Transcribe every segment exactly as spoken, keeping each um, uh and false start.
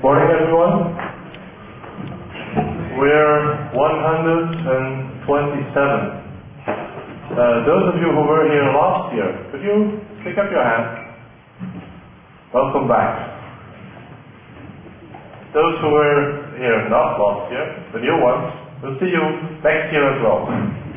Morning, everyone. We're one hundred twenty-seven. Uh, those of you who were here last year, could you pick up your hand? Welcome back. Those who were here not last year, the new ones, we'll see you next year as well.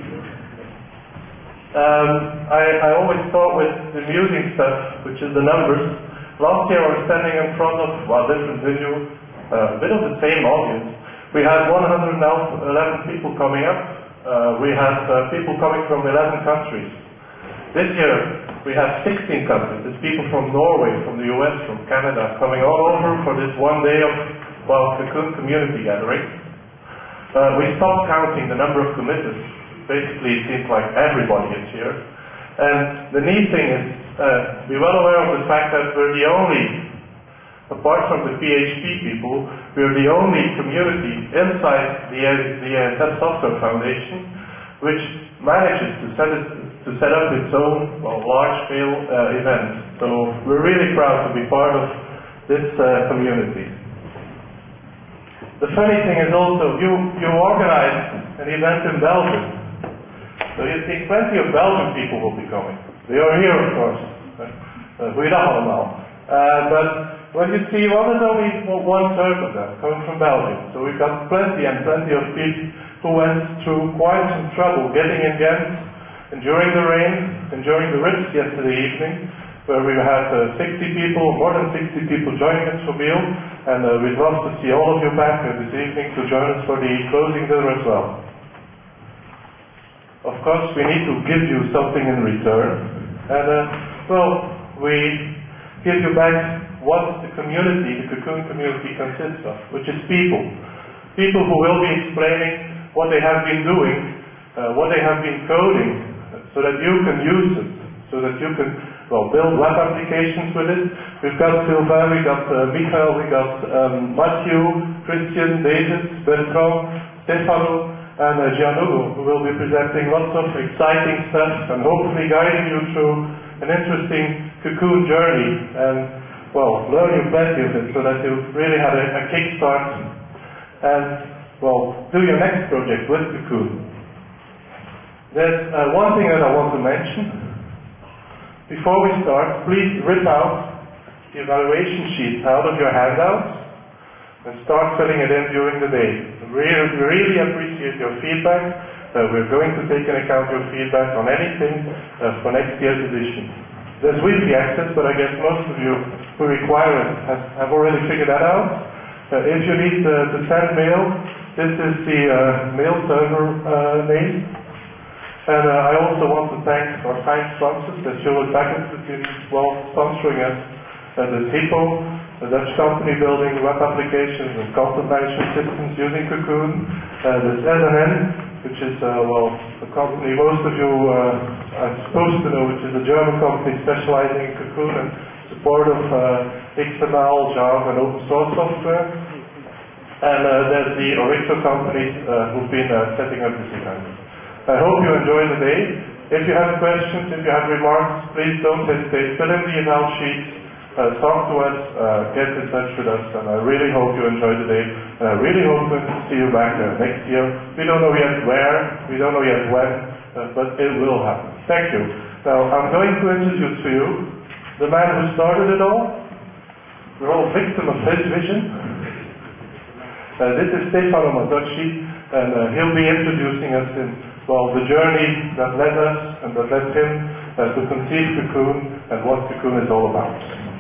Um, I, I always start with the amusing stuff, which is the numbers. Last year I was standing in front of, well, different video, uh, a bit of the same audience. We had one hundred eleven people coming up. Uh, we had uh, people coming from eleven countries. This year we have sixteen countries. There's people from Norway, from the U S, from Canada, coming all over for this one day of, well, Cocoon community gathering. Uh, we stopped counting the number of committers. Basically it seems like everybody is here. And the neat thing is, uh, be well aware of the fact that we're the only, apart from the P H P people, we're the only community inside the, the A S F Software Foundation which manages to set, it, to set up its own, well, large-scale uh, event. So we're really proud to be part of this uh, community. The funny thing is also, you, you organized an event in Belgium. So you think plenty of Belgian people will be coming. They are here, of course. Goeiedag allemaal. Uh, but when you see, well, there's only one third of them coming from Belgium. So we've got plenty and plenty of people who went through quite some trouble getting in Ghent, enduring the rain, enduring the rips yesterday evening, where we had uh, sixty people, more than sixty people joining us for meal. And uh, we'd love to see all of you back uh, this evening to join us for the closing dinner as well. Of course, we need to give you something in return. And, uh, well, we give you back what the community, the Cocoon community consists of, which is people. People who will be explaining what they have been doing, uh, what they have been coding, so that you can use it, so that you can, well, build web applications with it. We've got Sylvain, we got uh, Michael, we got um, Matthew, Christian, David, Bertrand, Stefano, and uh, Gianluca, who will be presenting lots of exciting stuff and hopefully guiding you through an interesting Cocoon journey and, well, learn you plenty of it so that you really have a, a kickstart and, well, do your next project with Cocoon. There's uh, one thing that I want to mention. Before we start, please rip out the evaluation sheet out of your handouts and start filling it in during the day. We really, really appreciate your feedback. Uh, we're going to take into account your feedback on anything uh, for next year's edition. There's weekly access, but I guess most of you who require it have, have already figured that out. Uh, if you need uh, to send mail, this is the uh, mail server uh, name. And uh, I also want to thank our kind sponsors, the Hewlett Packard Institute, well, sponsoring us. Uh, there's Hippo, a Dutch company building web applications and content management systems using Cocoon. Uh, there's S N N, which is, uh, well, a company most of you uh, are supposed to know, which is a German company specializing in Cocoon and support of uh, X M L, Java, and open source software. And uh, there's the Orico companies uh, who've been uh, setting up this event. I hope you enjoy the day. If you have questions, if you have remarks, please don't hesitate. Fill in the email sheets. Uh, talk to us, uh, get in touch with us, and I really hope you enjoy the day, and I really hope to see you back uh, next year. We don't know yet where, we don't know yet when, uh, but it will happen. Thank you. Now, I'm going to introduce to you the man who started it all. We're all victim of his vision. Uh, this is Stefano Mazzocchi, and uh, he'll be introducing us in, well, the journey that led us and that led him uh, to conceive Cocoon and what Cocoon is all about.